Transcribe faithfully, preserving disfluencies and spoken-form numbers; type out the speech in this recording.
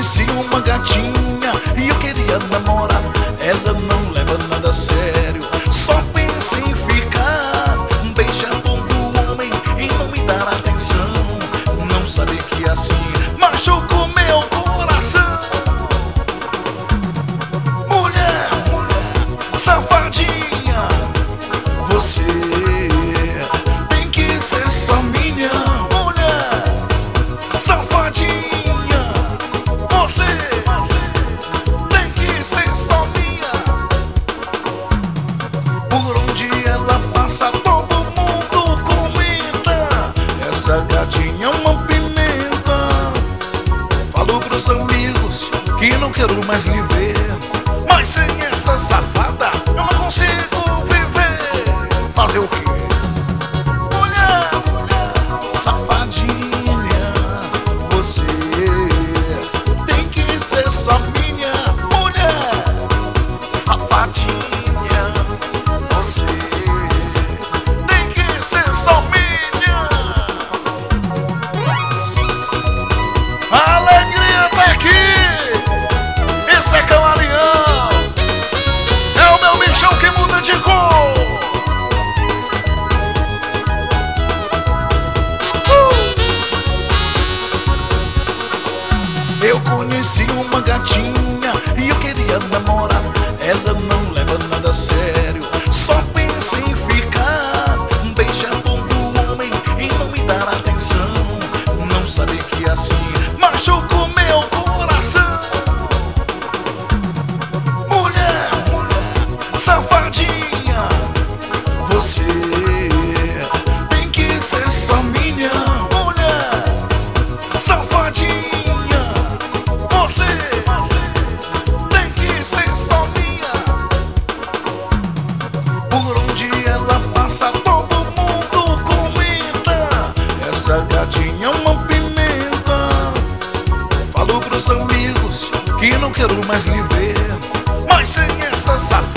conheci uma gatinha e eu queria namorar. Ela não leva nada a sério, só pensa em ficar beijando do homem e não me dar atenção. Não sabe que assim machuca o meu coração. Mulher, mulher, safadinha, você tem que ser só minha. Mulher, safadinha, você tem que ser só minha. Por onde ela passa todo mundo comenta: essa gatinha é uma pimenta. Falo pros amigos que não quero mais lhe ver, mas sem essa safada eu não consigo viver. Fazer o quê? Mulher, safadinha, você tem que ser só minha. Mulher, safadinha, você tem que ser só minha. A alegria tá aqui. Esse é camaleão, é o meu bichão que muda de cor. Eu conheci uma gatinha e eu queria namorar. Ela não leva nada a sério, só pensa em ficar beijando do homem e não me dar atenção. Não sabe que assim machuca o meu coração. Mulher, mulher, safadinha, você tem que ser só minha. Mulher, safadinha, você tem que ser só minha. Por onde ela passa todo mundo comenta: essa gatinha é uma pimenta. Falo pros amigos que não quero mais lhe ver, mas sem essa safada